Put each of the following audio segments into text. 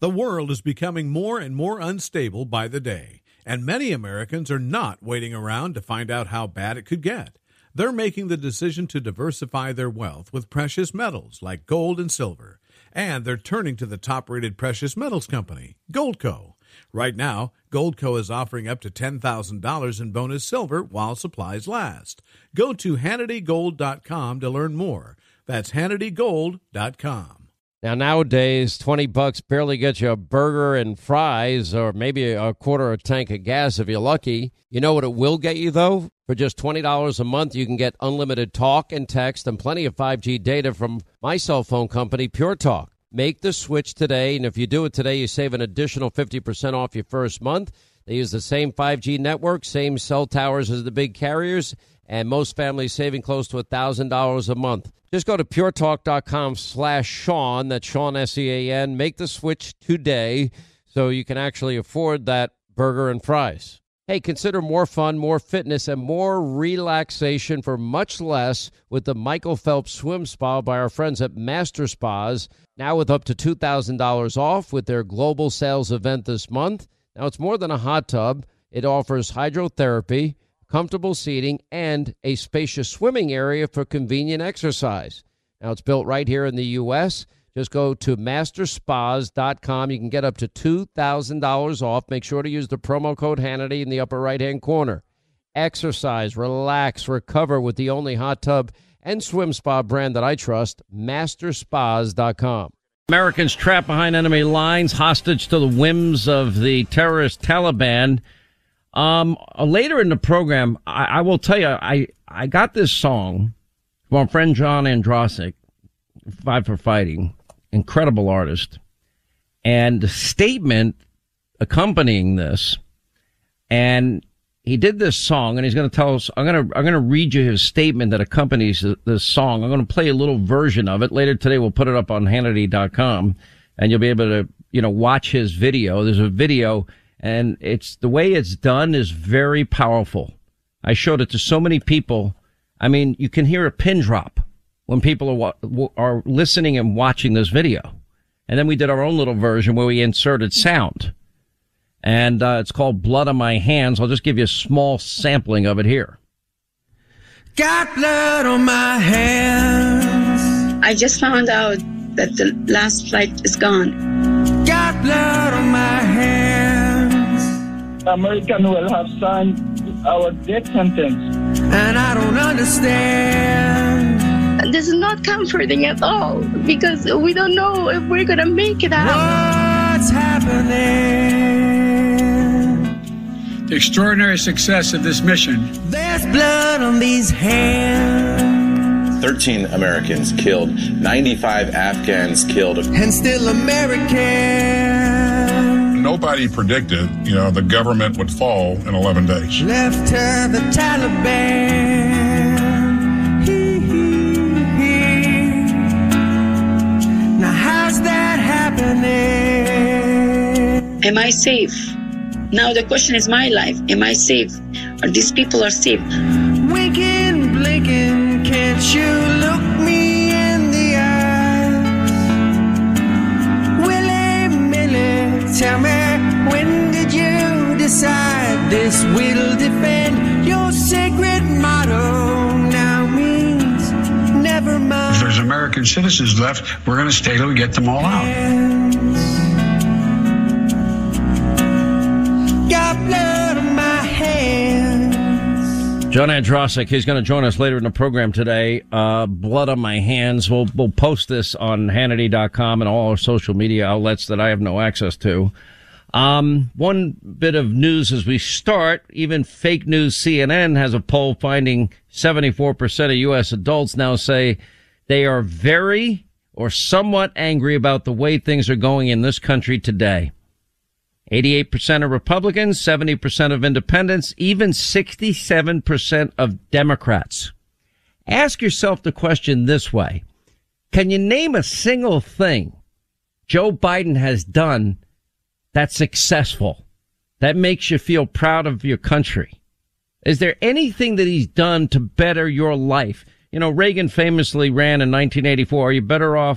The world is becoming more and more unstable by the day, and many Americans are not waiting around to find out how bad it could get. They're making the decision to diversify their wealth with precious metals like gold and silver, and they're turning to the top-rated precious metals company, Goldco. Right now, Goldco is offering up to $10,000 in bonus silver while supplies last. Go to HannityGold.com to learn more. That's HannityGold.com. Now, nowadays, $20 barely gets you a burger and fries or maybe a quarter of a tank of gas if you're lucky. You know what it will get you, though? For just $20 a month, you can get unlimited talk and text and plenty of 5G data from my cell phone company, Pure Talk. Make the switch today, and if you do it today, you save an additional 50% off your first month. They use the same 5G network, same cell towers as the big carriers, and most families saving close to $1,000 a month. Just go to puretalk.com/Sean, that's Sean, S-E-A-N. Make the switch today so you can actually afford that burger and fries. Hey, consider more fun, more fitness, and more relaxation for much less with the Michael Phelps Swim Spa by our friends at Master Spas, now with up to $2,000 off with their global sales event this month. Now, it's more than a hot tub. It offers hydrotherapy, comfortable seating, and a spacious swimming area for convenient exercise. Now, it's built right here in the U.S. Just go to masterspas.com. You can get up to $2,000 off. Make sure to use the promo code Hannity in the upper right-hand corner. Exercise, relax, recover with the only hot tub and swim spa brand that I trust, masterspas.com. Americans trapped behind enemy lines, hostage to the whims of the terrorist Taliban. Later in the program, I will tell you, I got this song from our friend John Andrasik, Five for Fighting, incredible artist, and the statement accompanying this, and he did this song, and he's going to tell us, I'm going to read you his statement that accompanies this song. I'm going to play a little version of it. Later today, we'll put it up on Hannity.com, and you'll be able to, watch his video. There's a video, and it's the way it's done is very powerful. I showed it to so many people. I mean, you can hear a pin drop when people are listening and watching this video. And then we did our own little version where we inserted sound. And it's called Blood on My Hands. I'll just give you a small sampling of it here. Got blood on my hands. I just found out that the last flight is gone. Got blood on my hands. American will have signed our death sentence. And I don't understand. This is not comforting at all because we don't know if we're going to make it out. What's happening? The extraordinary success of this mission. There's blood on these hands. 13 Americans killed, 95 Afghans killed. And still American. Nobody predicted, the government would fall in 11 days. Left to the Taliban. Now how's that happening? Am I safe? Now the question is my life. Am I safe? Or these people are safe? Winking, blinking, can't you look me in the eyes? Willy, Millie, tell me, when did you decide this will defend your sacred motto? Now means never mind. If there's American citizens left, we're going to stay till we get them all out. Got blood on my hands. John Andrasik, he's going to join us later in the program today. Blood on my hands. We'll post this on Hannity.com and all our social media outlets that I have no access to. One bit of news as we start, even fake news CNN has a poll finding 74% of U.S. adults now say they are very or somewhat angry about the way things are going in this country today. 88% of Republicans, 70% of independents, even 67% of Democrats. Ask yourself the question this way. Can you name a single thing Joe Biden has done that's successful, that makes you feel proud of your country? Is there anything that he's done to better your life? Reagan famously ran in 1984. Are you better off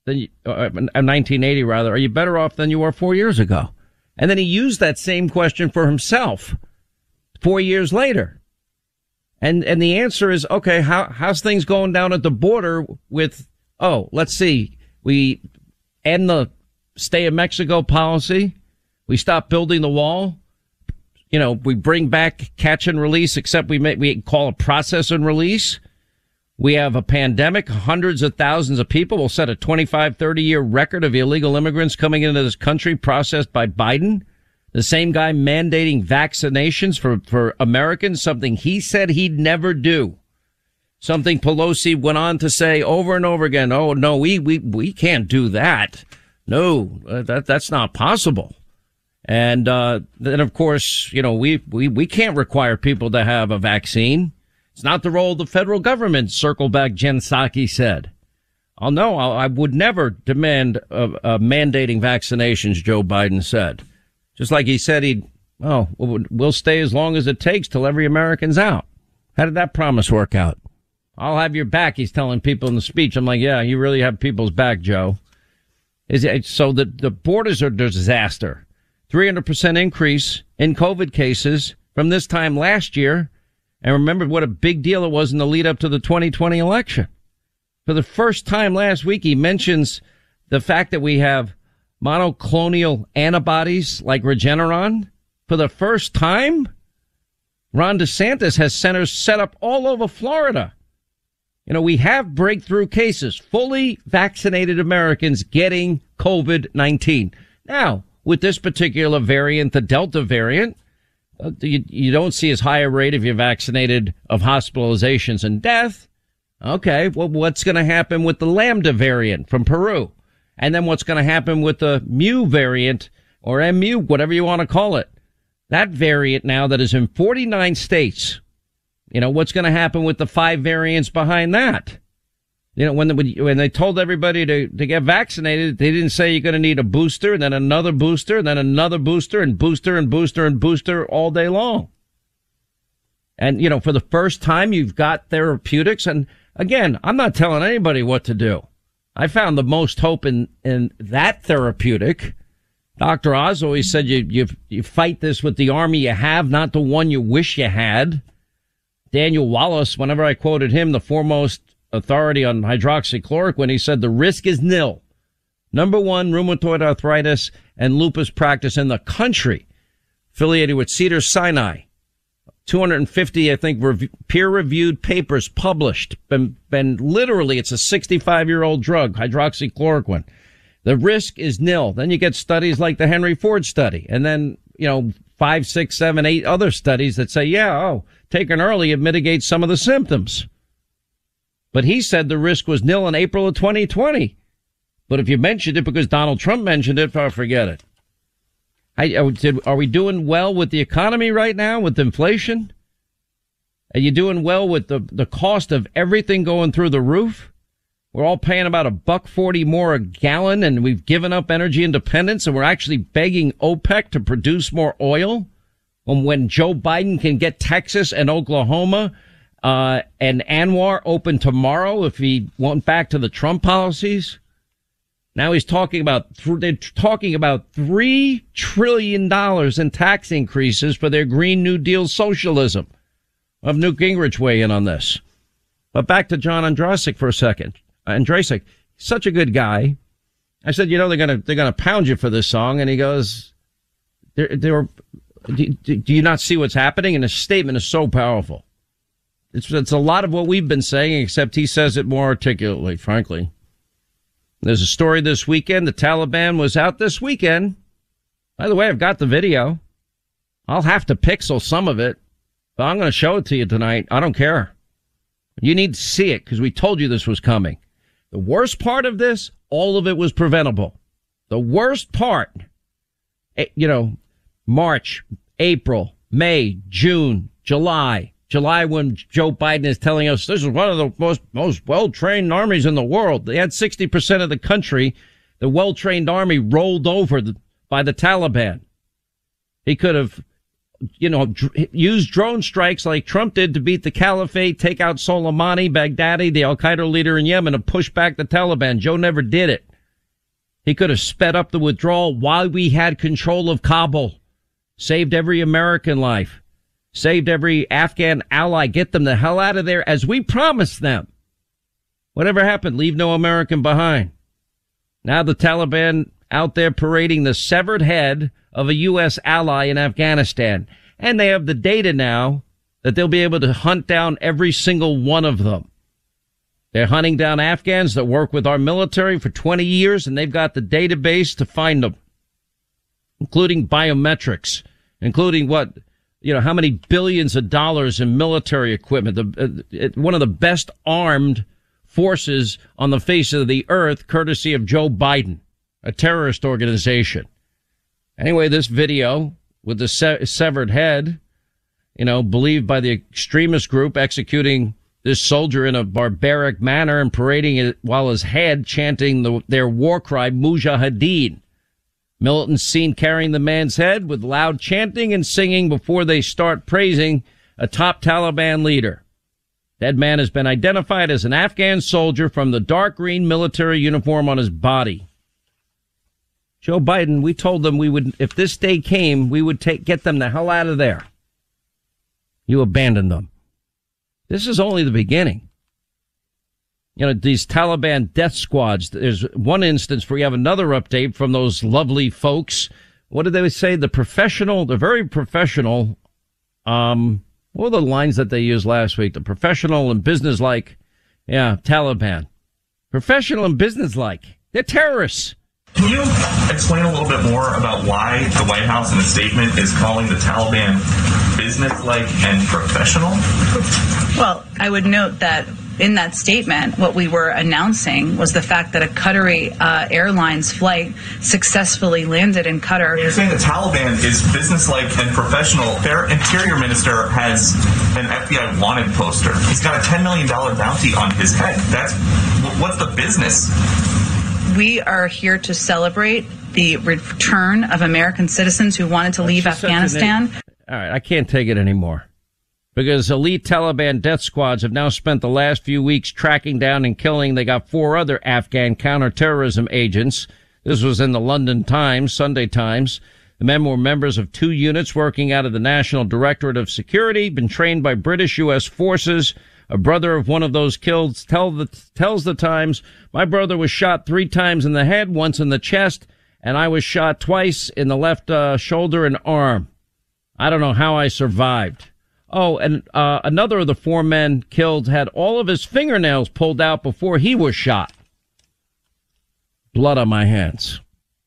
than 1980 rather? Are you better off than you were 4 years ago? And then he used that same question for himself 4 years later. And the answer is, okay, how's things going down at the border with, let's see, we end the stay in Mexico policy. We stop building the wall. We bring back catch and release, except we call it process and release. We have a pandemic. Hundreds of thousands of people will set a 25, 30-year record of illegal immigrants coming into this country processed by Biden. The same guy mandating vaccinations for Americans, something he said he'd never do. Something Pelosi went on to say over and over again, oh, no, we can't do that. No, that's not possible. And then, of course, we can't require people to have a vaccine. It's not the role of the federal government, circle back Jen Psaki said. I would never demand mandating vaccinations, Joe Biden said. Just like he said we'll stay as long as it takes till every American's out. How did that promise work out? I'll have your back, he's telling people in the speech. I'm like, yeah, you really have people's back, Joe. So the borders are a disaster. 300% increase in COVID cases from this time last year. And remember what a big deal it was in the lead up to the 2020 election. For the first time last week, he mentions the fact that we have monoclonal antibodies like Regeneron. For the first time, Ron DeSantis has centers set up all over Florida. We have breakthrough cases, fully vaccinated Americans getting COVID-19. Now, with this particular variant, the Delta variant, you don't see as high a rate if you're vaccinated of hospitalizations and death. Okay, well, what's going to happen with the Lambda variant from Peru? And then what's going to happen with the Mu variant or MU, whatever you want to call it? That variant now that is in 49 states. What's going to happen with the 5 variants behind that? When they told everybody to get vaccinated, they didn't say you're going to need a booster, and then another booster, and then another booster, and booster, and booster, and booster all day long. And, for the first time, you've got therapeutics. And again, I'm not telling anybody what to do. I found the most hope in that therapeutic. Dr. Oz always said you fight this with the army you have, not the one you wish you had. Daniel Wallace, whenever I quoted him, the foremost authority on hydroxychloroquine, he said the risk is nil. Number one, rheumatoid arthritis and lupus practice in the country, affiliated with Cedars-Sinai. 250, I think, peer-reviewed papers published. Been literally, it's a 65-year-old drug, hydroxychloroquine. The risk is nil. Then you get studies like the Henry Ford study, and then 5, 6, 7, 8 other studies that say, taken early, it mitigates some of the symptoms. But he said the risk was nil in April of 2020. But if you mentioned it because Donald Trump mentioned it, forget it. Are we doing well with the economy right now, with inflation? Are you doing well with the cost of everything going through the roof? We're all paying about $1.40 more a gallon, and we've given up energy independence, and we're actually begging OPEC to produce more oil. When Joe Biden can get Texas and Oklahoma and Anwar open tomorrow if he went back to the Trump policies. Now they're talking about $3 trillion in tax increases for their Green New Deal socialism. I'll have Newt Gingrich weigh in on this. But back to John Andrasik for a second. Andrasik, such a good guy. I said, they're gonna pound you for this song, and he goes, do you not see what's happening? And his statement is so powerful. It's a lot of what we've been saying, except he says it more articulately, frankly. There's a story this weekend. The Taliban was out this weekend. By the way, I've got the video. I'll have to pixel some of it, but I'm going to show it to you tonight. I don't care. You need to see it because we told you this was coming. The worst part of this, all of it was preventable. The worst part, March, April, May, June, July when Joe Biden is telling us this is one of the most well-trained armies in the world. They had 60% of the country, the well-trained army, rolled over by the Taliban. He could have, used drone strikes like Trump did to beat the caliphate, take out Soleimani, Baghdadi, the al-Qaeda leader in Yemen, and push back the Taliban. Joe never did it. He could have sped up the withdrawal while we had control of Kabul, saved every American life, saved every Afghan ally, get them the hell out of there as we promised them. Whatever happened, leave no American behind. Now the Taliban out there parading the severed head of a U.S. ally in Afghanistan. And they have the data now that they'll be able to hunt down every single one of them. They're hunting down Afghans that work with our military for 20 years, and they've got the database to find them, including biometrics, including how many billions of dollars in military equipment. One of the best armed forces on the face of the earth, courtesy of Joe Biden, a terrorist organization. Anyway, this video with the severed head, believed by the extremist group executing this soldier in a barbaric manner and parading it while his head chanting their war cry, Mujahideen. Militants seen carrying the man's head with loud chanting and singing before they start praising a top Taliban leader. Dead man has been identified as an Afghan soldier from the dark green military uniform on his body. Joe Biden, we told them we would, if this day came, we would get them the hell out of there. You abandoned them. This is only the beginning. These Taliban death squads, there's one instance where you have another update from those lovely folks. What did they say? The very professional, what were the lines that they used last week? The professional and businesslike, Taliban. Professional and businesslike. They're terrorists. Can you explain a little bit more about why the White House in a statement is calling the Taliban businesslike and professional? Well, I would note that in that statement, what we were announcing was the fact that a Qatari Airlines flight successfully landed in Qatar. You're saying the Taliban is businesslike and professional. Their interior minister has an FBI wanted poster. He's got a $10 million bounty on his head. What's the business? We are here to celebrate the return of American citizens who wanted to leave Afghanistan. All right, I can't take it anymore. Because elite Taliban death squads have now spent the last few weeks tracking down and killing. They got 4 other Afghan counterterrorism agents. This was in the London Times, Sunday Times. The men were members of 2 units working out of the National Directorate of Security, been trained by British U.S. forces. A brother of one of those killed tells the Times, my brother was shot 3 times in the head, once in the chest, and I was shot twice in the left shoulder and arm. I don't know how I survived. Oh, and another of the 4 men killed had all of his fingernails pulled out before he was shot. Blood on my hands.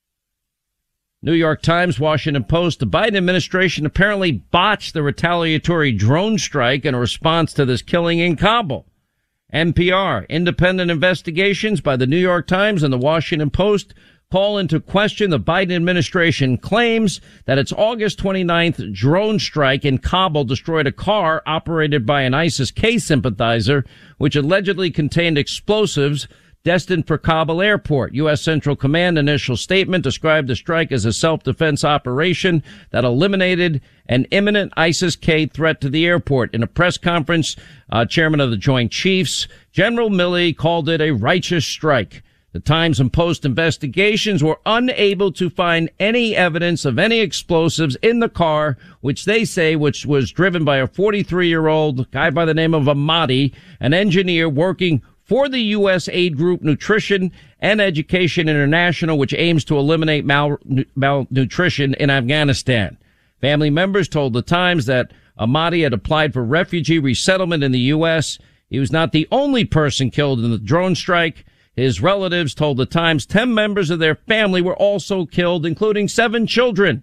New York Times, Washington Post, the Biden administration apparently botched the retaliatory drone strike in response to this killing in Kabul. NPR, independent investigations by the New York Times and the Washington Post call into question the Biden administration claims that its August 29th drone strike in Kabul destroyed a car operated by an ISIS-K sympathizer, which allegedly contained explosives destined for Kabul airport. U.S. Central Command initial statement described the strike as a self-defense operation that eliminated an imminent ISIS-K threat to the airport. In a press conference, chairman of the Joint Chiefs, General Milley, called it a righteous strike. The Times and Post investigations were unable to find any evidence of any explosives in the car, which they say which was driven by a 43-year-old guy by the name of Ahmadi, an engineer working for the U.S. aid group Nutrition and Education International, which aims to eliminate malnutrition in Afghanistan. Family members told the Times that Ahmadi had applied for refugee resettlement in the U.S. He was not the only person killed in the drone strike. His relatives told the Times 10 members of their family were also killed, including 7 children.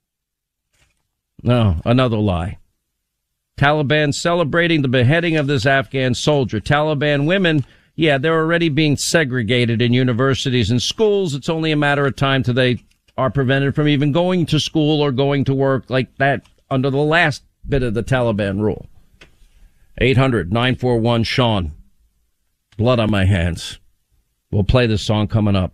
No, another lie. Taliban celebrating the beheading of this Afghan soldier. Taliban women, they're already being segregated in universities and schools. It's only a matter of time till they are prevented from even going to school or going to work like that under the last bit of the Taliban rule. 800-941-SEAN. Blood on my hands. We'll play this song coming up.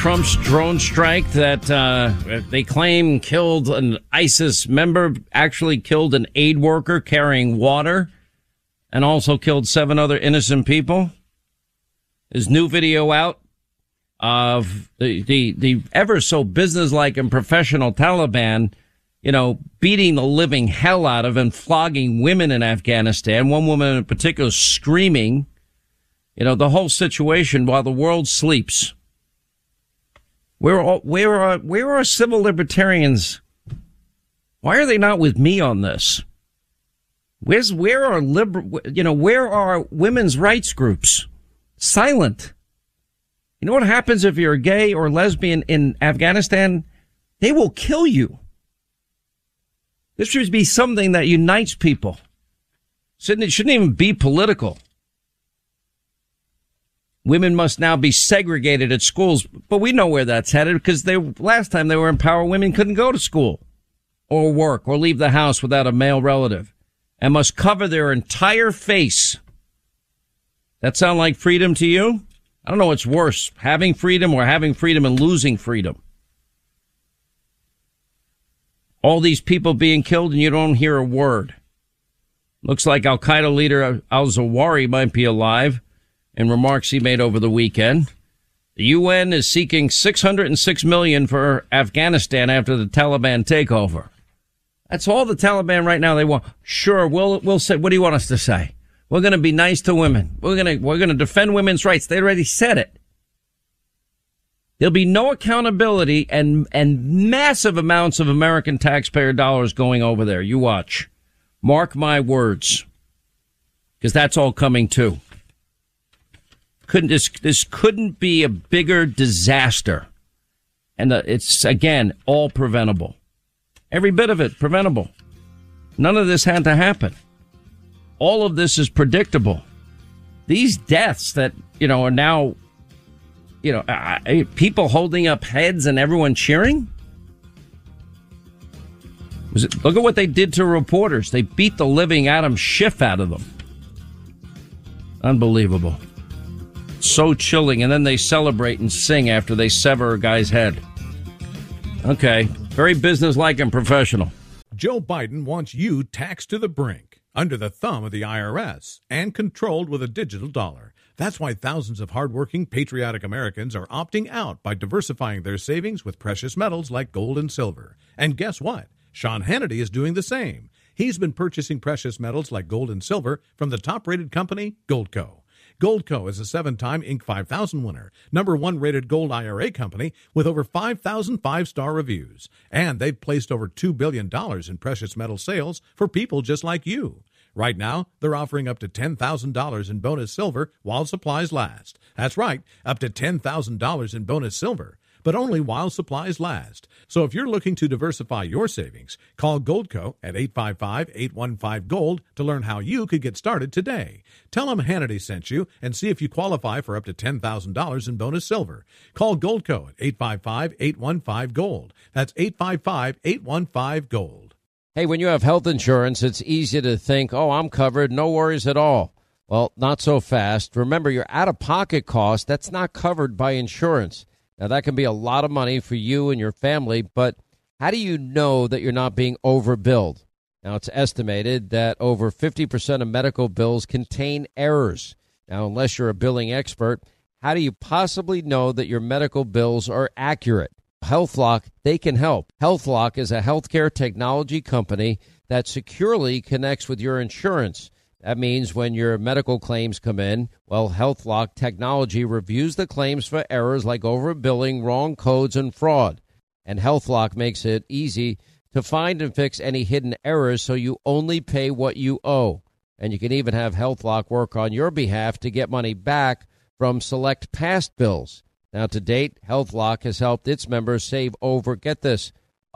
Trump's drone strike that they claim killed an ISIS member, actually killed an aid worker carrying water, and also killed 7 other innocent people. There's new video out of the ever so businesslike and professional Taliban, beating the living hell out of and flogging women in Afghanistan. One woman in particular screaming, the whole situation while the world sleeps. Where are civil libertarians? Why are they not with me on this? Where are women's rights groups? Silent. You know what happens if you're gay or lesbian in Afghanistan? They will kill you. This should be something that unites people. It shouldn't even be political. Women must now be segregated at schools, but we know where that's headed because last time they were in power, women couldn't go to school or work or leave the house without a male relative and must cover their entire face. That sound like freedom to you? I don't know what's worse, having freedom or having freedom and losing freedom. All these people being killed and you don't hear a word. Looks like Al-Qaeda leader al-Zawahiri might be alive. In remarks he made over the weekend, the UN is seeking $606 million for Afghanistan after the Taliban takeover. That's all the Taliban right now they want. Sure, we'll say. What do you want us to say? We're going to be nice to women. We're going to defend women's rights. They already said it. There'll be no accountability and massive amounts of American taxpayer dollars going over there. You watch. Mark my words, because that's all coming too. This couldn't be a bigger disaster. And it's, again, all preventable. Every bit of it preventable. None of this had to happen. All of this is predictable. These deaths that, are now, people holding up heads and everyone cheering. Look at what they did to reporters. They beat the living Adam Schiff out of them. Unbelievable. So chilling, and then they celebrate and sing after they sever a guy's head. Okay, very businesslike and professional. Joe Biden wants you taxed to the brink, under the thumb of the IRS, and controlled with a digital dollar. That's why thousands of hardworking, patriotic Americans are opting out by diversifying their savings with precious metals like gold and silver. And guess what? Sean Hannity is doing the same. He's been purchasing precious metals like gold and silver from the top-rated company, Goldco. Goldco is a 7-time Inc. 5000 winner, #1 rated gold IRA company with over 5,000 5-star reviews. And they've placed over $2 billion in precious metal sales for people just like you. Right now, they're offering up to $10,000 in bonus silver while supplies last. That's right, up to $10,000 in bonus silver, but only while supplies last. So if you're looking to diversify your savings, call Goldco at 855-815-GOLD to learn how you could get started today. Tell them Hannity sent you and see if you qualify for up to $10,000 in bonus silver. Call Goldco at 855-815-GOLD. That's 855-815-GOLD. Hey, when you have health insurance, it's easy to think, oh, I'm covered, no worries at all. Well, not so fast. Remember, your out-of-pocket cost, that's not covered by insurance. Now, that can be a lot of money for you and your family, but how do you know that you're not being overbilled? Now, it's estimated that over 50% of medical bills contain errors. Now, unless you're a billing expert, how do you possibly know that your medical bills are accurate? HealthLock, they can help. HealthLock is a healthcare technology company that securely connects with your insurance. That means when your medical claims come in, well, HealthLock technology reviews the claims for errors like overbilling, wrong codes, and fraud. And HealthLock makes it easy to find and fix any hidden errors so you only pay what you owe. And you can even have HealthLock work on your behalf to get money back from select past bills. Now, to date, HealthLock has helped its members save over, get this,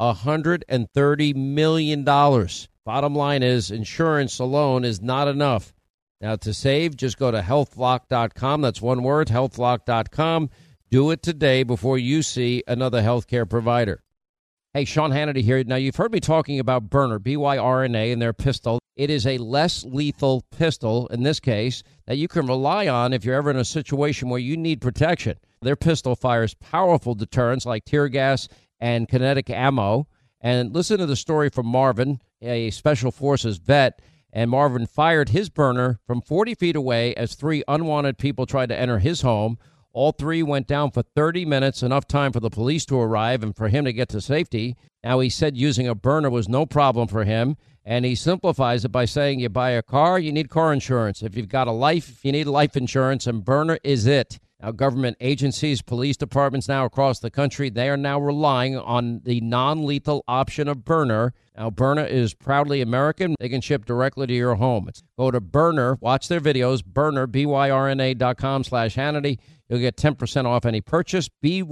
$130 million. Bottom line is, insurance alone is not enough. Now, to save, just go to healthlock.com. That's one word, healthlock.com. Do it today before you see another healthcare provider. Hey, Sean Hannity here. Now, you've heard me talking about Byrna, B-Y-R-N-A, and their pistol. It is a less lethal pistol, in this case, that you can rely on if you're ever in a situation where you need protection. Their pistol fires powerful deterrents like tear gas and kinetic ammo. And listen to the story from Marvin, a Special Forces vet. And Marvin fired his burner from 40 feet away as 3 unwanted people tried to enter his home. All 3 went down for 30 minutes, enough time for the police to arrive and for him to get to safety. Now, he said using a burner was no problem for him, and he simplifies it by saying you buy a car, you need car insurance. If you've got a life, you need life insurance, and burner is it. Now, government agencies, police departments now across the country, they are now relying on the non-lethal option of burner. Now, Byrna is proudly American. They can ship directly to your home. Go to Byrna, watch their videos, Byrna, BYRNA.com/Hannity. You'll get 10% off any purchase,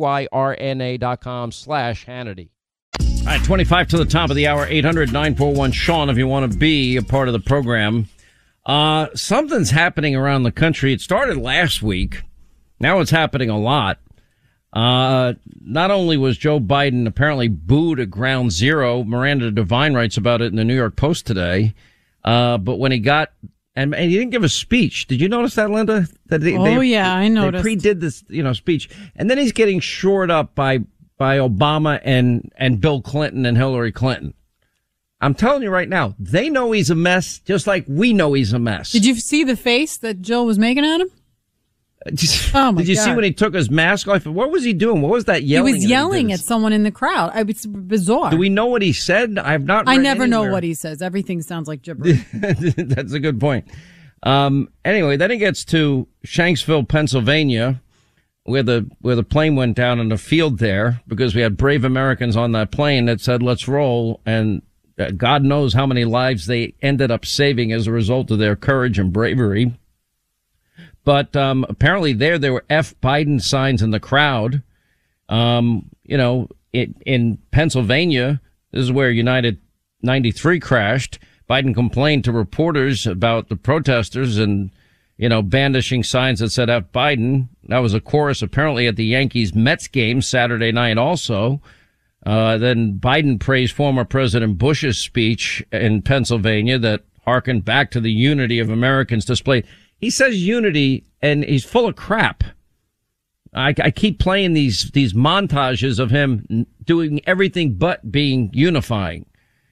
BYRNA.com/Hannity. All right, 25 to the top of the hour, 800-941-SEAN if you want to be a part of the program. Something's happening around the country. It started last week. Now it's happening a lot. Not only was Joe Biden apparently booed at Ground Zero, Miranda Devine writes about it in the New York Post today, but when he got, and he didn't give a speech. Did you notice that, Linda? That I noticed. They pre-did this, speech. And then he's getting shored up by Obama and Bill Clinton and Hillary Clinton. I'm telling you right now, they know he's a mess, just like we know he's a mess. Did you see the face that Jill was making at him? Did you see when he took his mask off? What was he doing? What was that yelling? He was yelling at someone in the crowd. It's bizarre. Do we know what he said? I never know what he says. Everything sounds like gibberish. That's a good point. Anyway, then he gets to Shanksville, Pennsylvania, where the plane went down in the field there, because we had brave Americans on that plane that said, let's roll. And God knows how many lives they ended up saving as a result of their courage and bravery. But apparently there were F. Biden signs in the crowd. In Pennsylvania, this is where United 93 crashed. Biden complained to reporters about the protesters and, bandishing signs that said F. Biden. That was a chorus apparently at the Yankees-Mets game Saturday night also. Then Biden praised former President Bush's speech in Pennsylvania that harkened back to the unity of Americans displayed. He says unity, and he's full of crap. I keep playing these montages of him doing everything but being unifying.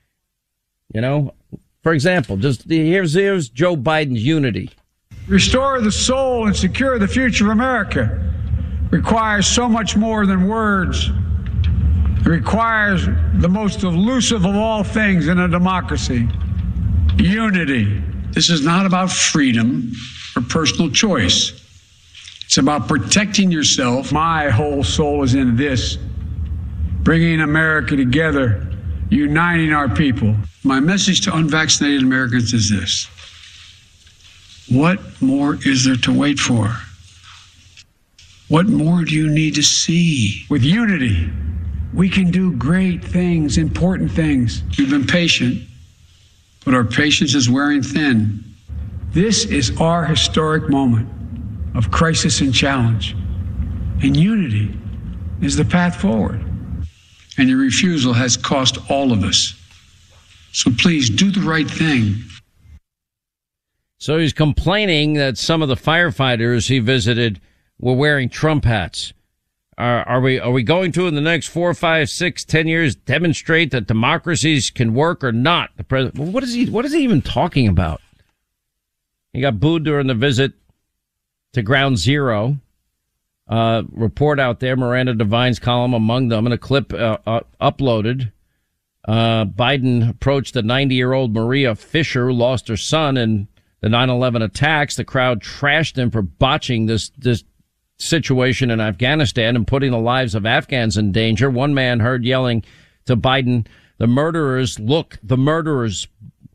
For example, here's Joe Biden's unity. Restore the soul and secure the future of America requires so much more than words. It requires the most elusive of all things in a democracy, unity. This is not about freedom or personal choice. It's about protecting yourself. My whole soul is in this, bringing America together, uniting our people. My message to unvaccinated Americans is this: what more is there to wait for? What more do you need to see? With unity, we can do great things, important things. We've been patient, but our patience is wearing thin. This is our historic moment of crisis and challenge, and unity is the path forward. And your refusal has cost all of us. So please do the right thing. So he's complaining that some of the firefighters he visited were wearing Trump hats. Are we going to, in the next 4, 5, 6, 10 years, demonstrate that democracies can work or not? The president, what is he even talking about? He got booed during the visit to Ground Zero. Report out there, Miranda Devine's column among them, and a clip uploaded. Biden approached the 90-year-old Maria Fisher, who lost her son in the 9/11 attacks. The crowd trashed him for botching this situation in Afghanistan and putting the lives of Afghans in danger. One man heard yelling to Biden, "The murderers, look, the murderers."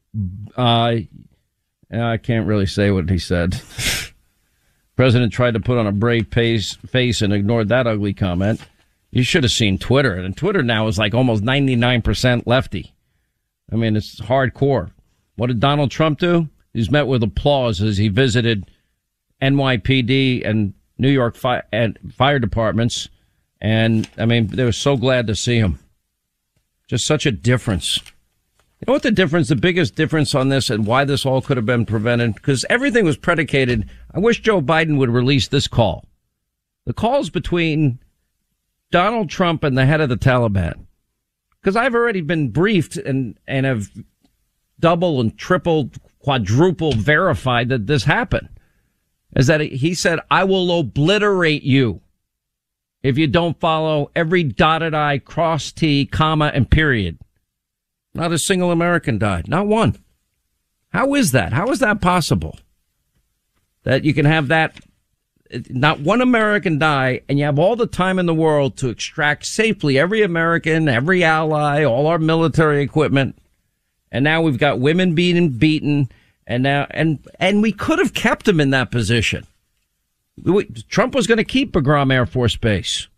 I can't really say what he said. President tried to put on a brave face and ignored that ugly comment. You should have seen Twitter. And Twitter now is like almost 99% lefty. I mean, it's hardcore. What did Donald Trump do? He's met with applause as he visited NYPD and New York fire departments. And, I mean, they were so glad to see him. Just such a difference. You know what the biggest difference on this and why this all could have been prevented? Because everything was predicated. I wish Joe Biden would release this call. The calls between Donald Trump and the head of the Taliban. Because I've already been briefed and have double and triple, quadruple verified that this happened. Is that he said, I will obliterate you if you don't follow every dotted I, cross T, comma, and period. Not a single American died. Not one. How is that? How is that possible? That you can have that, not one American die, and you have all the time in the world to extract safely every American, every ally, all our military equipment. And now we've got women being beaten, and now, and we could have kept them in that position. Trump was going to keep Bagram Air Force Base.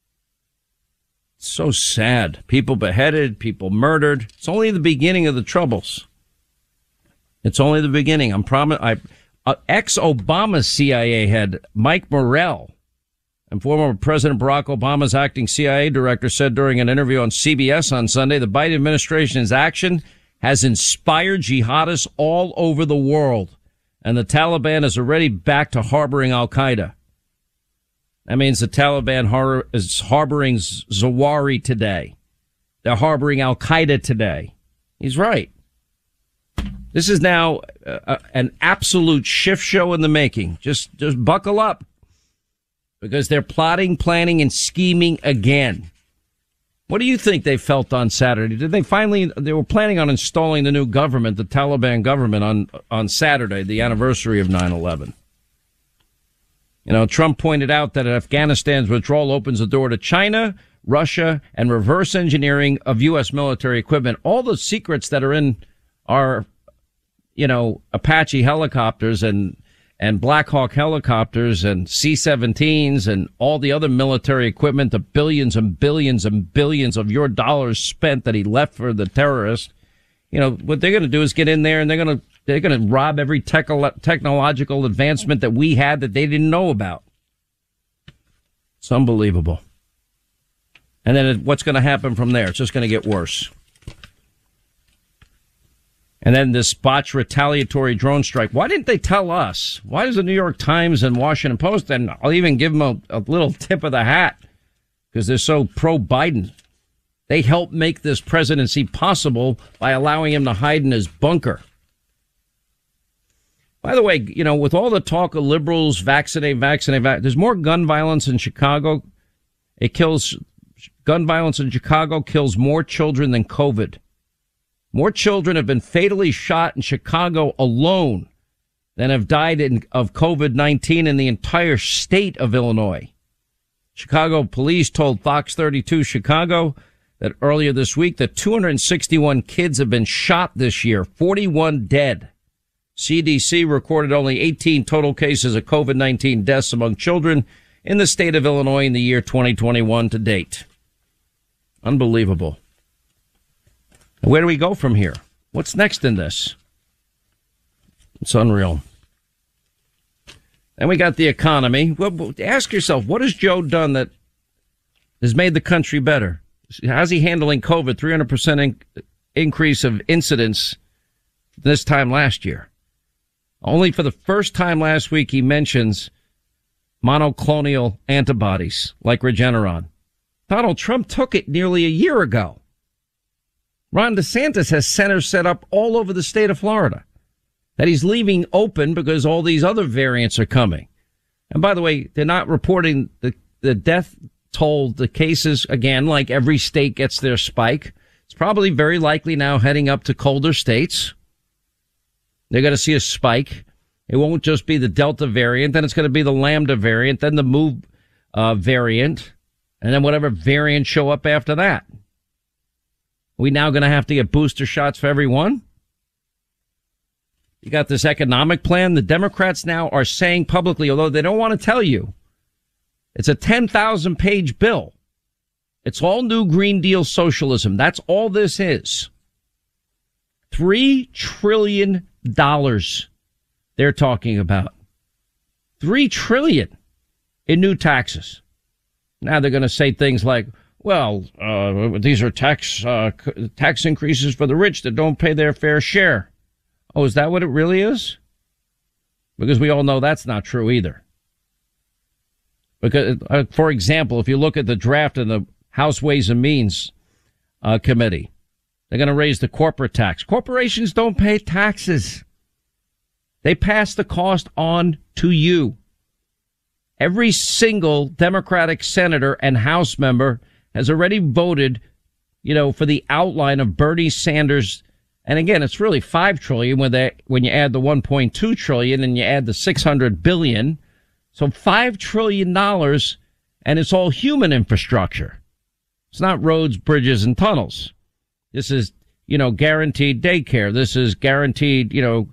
So sad. People beheaded, people murdered. It's only the beginning of the troubles. It's only the beginning. Ex-Obama CIA head Mike Morrell and former President Barack Obama's acting CIA director said during an interview on CBS on Sunday, the Biden administration's action has inspired jihadists all over the world, and the Taliban is already back to harboring al-Qaeda. That means the Taliban is harboring Zawahiri today. They're harboring al-Qaeda today. He's right. This is now an absolute shift show in the making. Just buckle up, because they're plotting, planning, and scheming again. What do you think they felt on Saturday? They were planning on installing the new government, the Taliban government, on Saturday, the anniversary of 9/11. You know, Trump pointed out that Afghanistan's withdrawal opens the door to China, Russia, and reverse engineering of U.S. military equipment. All the secrets that are in our, Apache helicopters and Black Hawk helicopters and C-17s and all the other military equipment, the billions and billions and billions of your dollars spent that he left for the terrorists. What they're going to do is get in there and they're going to rob every technological advancement that we had that they didn't know about. It's unbelievable. And then what's going to happen from there? It's just going to get worse. And then this botched retaliatory drone strike. Why didn't they tell us? Why does the New York Times and Washington Post, and I'll even give them a little tip of the hat because they're so pro-Biden. They helped make this presidency possible by allowing him to hide in his bunker. By the way, with all the talk of liberals, vaccinate, there's more gun violence in Chicago. Gun violence in Chicago kills more children than COVID. More children have been fatally shot in Chicago alone than have died of COVID-19 in the entire state of Illinois. Chicago police told Fox 32 Chicago that earlier this week that 261 kids have been shot this year, 41 dead. CDC recorded only 18 total cases of COVID-19 deaths among children in the state of Illinois in the year 2021 to date. Unbelievable. Where do we go from here? What's next in this? It's unreal. And we got the economy. Well, ask yourself, what has Joe done that has made the country better? How's he handling COVID? 300% increase of incidents this time last year. Only for the first time last week, he mentions monoclonal antibodies like Regeneron. Donald Trump took it nearly a year ago. Ron DeSantis has centers set up all over the state of Florida that he's leaving open because all these other variants are coming. And by the way, they're not reporting the death toll, the cases, again, like every state gets their spike. It's probably very likely now heading up to colder states. They're going to see a spike. It won't just be the Delta variant, then it's going to be the Lambda variant, then the Mu variant, and then whatever variants show up after that. Are we now going to have to get booster shots for everyone? You got this economic plan. The Democrats now are saying publicly, although they don't want to tell you, it's a 10,000-page bill. It's all new Green Deal socialism. That's all this is. $3 trillion they're talking about. $3 trillion in new taxes. Now they're going to say things like, well, these are tax increases for the rich that don't pay their fair share. Oh, is that what it really is? Because we all know that's not true either. Because, for example, if you look at the draft in the House Ways and Means Committee, they're going to raise the corporate tax. Corporations don't pay taxes. They pass the cost on to you. Every single Democratic senator and House member has already voted, for the outline of Bernie Sanders. And again, it's really $5 trillion when you add the $1.2 trillion and you add the $600 billion. So $5 trillion, and it's all human infrastructure. It's not roads, bridges, and tunnels. This is, guaranteed daycare. This is guaranteed,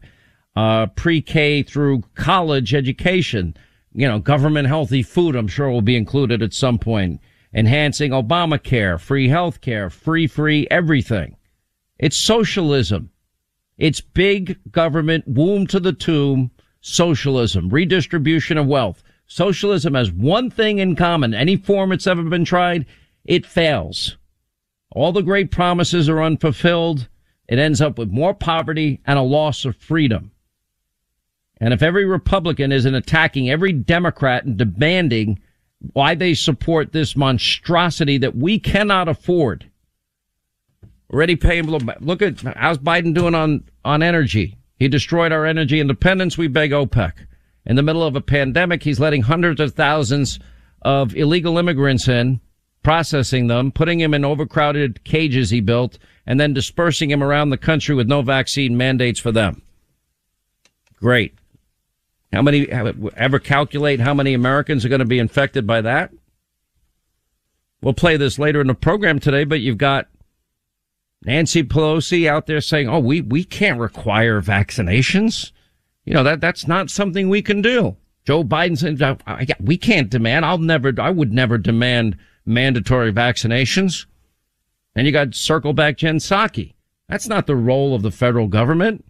pre-K through college education. Government healthy food, I'm sure, will be included at some point. Enhancing Obamacare, free health care, free everything. It's socialism. It's big government, womb to the tomb, socialism, redistribution of wealth. Socialism has one thing in common. Any form it's ever been tried, it fails. All the great promises are unfulfilled. It ends up with more poverty and a loss of freedom. And if every Republican isn't attacking every Democrat and demanding why they support this monstrosity that we cannot afford. Already paying, look at how's Biden doing on energy. He destroyed our energy independence. We beg OPEC. In the middle of a pandemic, he's letting hundreds of thousands of illegal immigrants in, processing them, putting them in overcrowded cages he built, and then dispersing them around the country with no vaccine mandates for them. Great. How many ever calculate how many Americans are going to be infected by that? We'll play this later in the program today, but you've got Nancy Pelosi out there saying, "Oh, we can't require vaccinations. That's not something we can do." Joe Biden said, "We can't demand. I would never demand mandatory vaccinations." And you got circle back Jen Psaki. That's not the role of the federal government.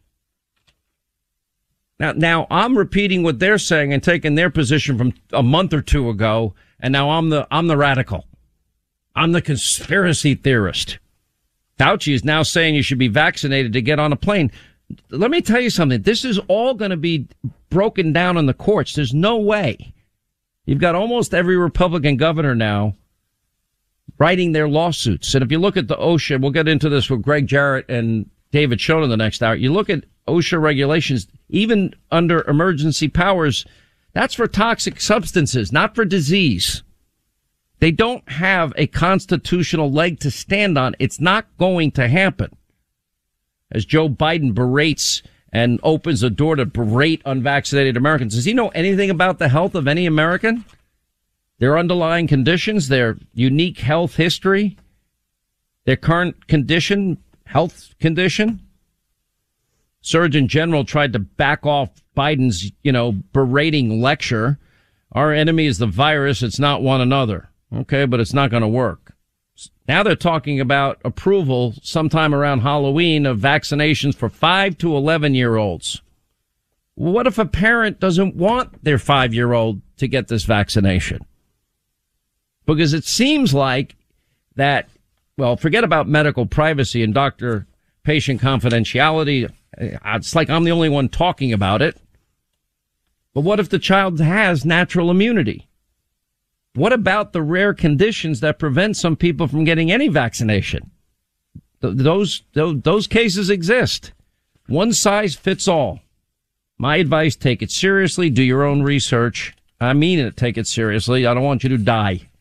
Now I'm repeating what they're saying and taking their position from a month or two ago, and now I'm the radical. I'm the conspiracy theorist. Fauci is now saying you should be vaccinated to get on a plane. Let me tell you something. This is all going to be broken down in the courts. There's no way. You've got almost every Republican governor now writing their lawsuits. And if you look at the OSHA, we'll get into this with Greg Jarrett and David Schoen in the next hour. You look at OSHA regulations, even under emergency powers, that's for toxic substances, not for disease. They don't have a constitutional leg to stand on. It's not going to happen. As Joe Biden berates and opens a door to berate unvaccinated Americans, does he know anything about the health of any American? Their underlying conditions, their unique health history, their current condition, health condition? Surgeon General tried to back off Biden's, berating lecture. Our enemy is the virus. It's not one another. Okay, but it's not going to work. Now they're talking about approval sometime around Halloween of vaccinations for 5 to 11-year-olds. What if a parent doesn't want their 5-year-old to get this vaccination? Because it seems like that, forget about medical privacy and doctor-patient confidentiality. It's like I'm the only one talking about it. But what if the child has natural immunity? What about the rare conditions that prevent some people from getting any vaccination? Those cases exist. One size fits all. My advice, take it seriously. Do your own research. I mean it. Take it seriously. I don't want you to die.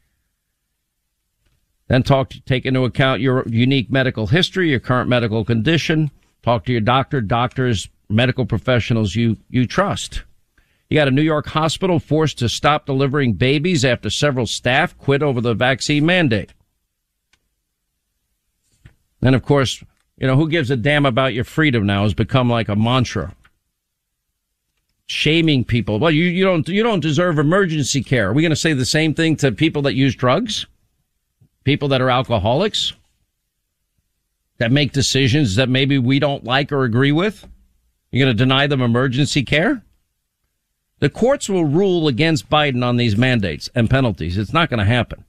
Then take into account your unique medical history, your current medical condition. Talk to your doctors, medical professionals you trust. You got a New York hospital forced to stop delivering babies after several staff quit over the vaccine mandate. And of course, who gives a damn about your freedom now has become like a mantra. Shaming people. Well, you don't deserve emergency care. Are we going to say the same thing to people that use drugs? People that are alcoholics? That make decisions that maybe we don't like or agree with? You're going to deny them emergency care? The courts will rule against Biden on these mandates and penalties. It's not going to happen.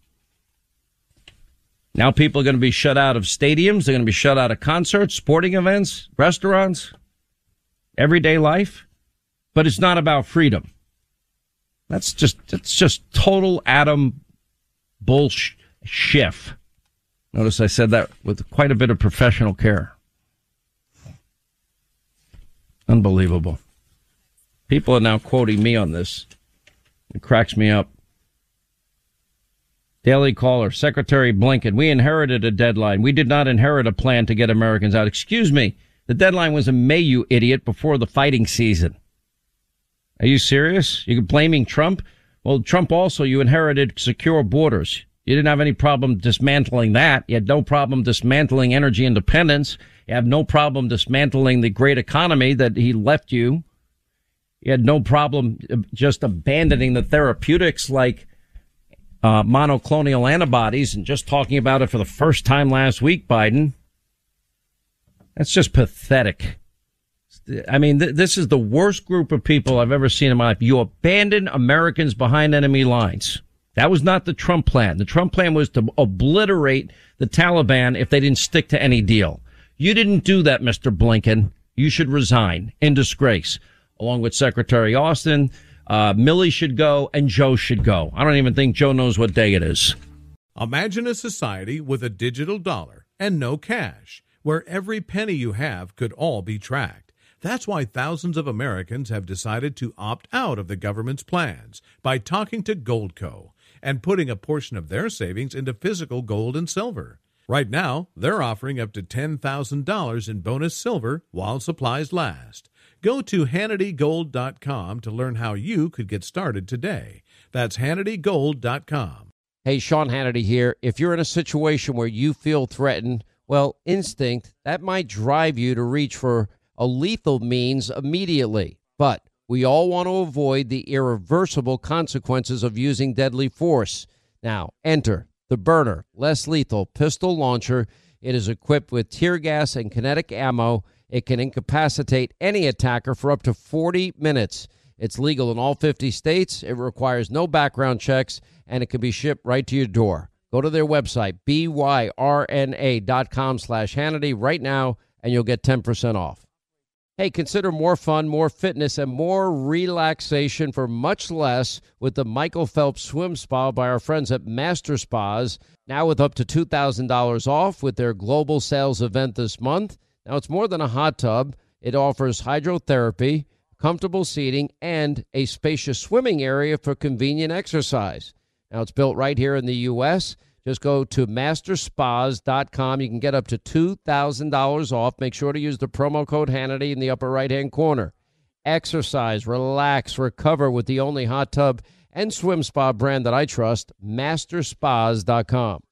Now people are going to be shut out of stadiums. They're going to be shut out of concerts, sporting events, restaurants, everyday life. But it's not about freedom. That's just total Adam bullshit. Notice I said that with quite a bit of professional care. Unbelievable. People are now quoting me on this. It cracks me up. Daily Caller, Secretary Blinken, we inherited a deadline. We did not inherit a plan to get Americans out. Excuse me. The deadline was in May, you idiot, before the fighting season. Are you serious? You're blaming Trump? Well, Trump also, you inherited secure borders. You didn't have any problem dismantling that. You had no problem dismantling energy independence. You have no problem dismantling the great economy that he left you. You had no problem just abandoning the therapeutics like monoclonal antibodies and just talking about it for the first time last week, Biden. That's just pathetic. I mean, this is the worst group of people I've ever seen in my life. You abandon Americans behind enemy lines. That was not the Trump plan. The Trump plan was to obliterate the Taliban if they didn't stick to any deal. You didn't do that, Mr. Blinken. You should resign in disgrace, along with Secretary Austin. Milley should go and Joe should go. I don't even think Joe knows what day it is. Imagine a society with a digital dollar and no cash, where every penny you have could all be tracked. That's why thousands of Americans have decided to opt out of the government's plans by talking to Goldco and putting a portion of their savings into physical gold and silver. Right now, they're offering up to $10,000 in bonus silver while supplies last. Go to HannityGold.com to learn how you could get started today. That's HannityGold.com. Hey, Sean Hannity here. If you're in a situation where you feel threatened, well, instinct, that might drive you to reach for a lethal means immediately. But we all want to avoid the irreversible consequences of using deadly force. Now, enter the Byrna less lethal pistol launcher. It is equipped with tear gas and kinetic ammo. It can incapacitate any attacker for up to 40 minutes. It's legal in all 50 states. It requires no background checks, and it can be shipped right to your door. Go to their website, byrna.com/Hannity right now, and you'll get 10% off. Hey, consider more fun, more fitness, and more relaxation for much less with the Michael Phelps Swim Spa by our friends at Master Spas. Now with up to $2,000 off with their global sales event this month. Now it's more than a hot tub. It offers hydrotherapy, comfortable seating, and a spacious swimming area for convenient exercise. Now it's built right here in the U.S. Just go to masterspas.com. You can get up to $2,000 off. Make sure to use the promo code Hannity in the upper right-hand corner. Exercise, relax, recover with the only hot tub and swim spa brand that I trust, masterspas.com.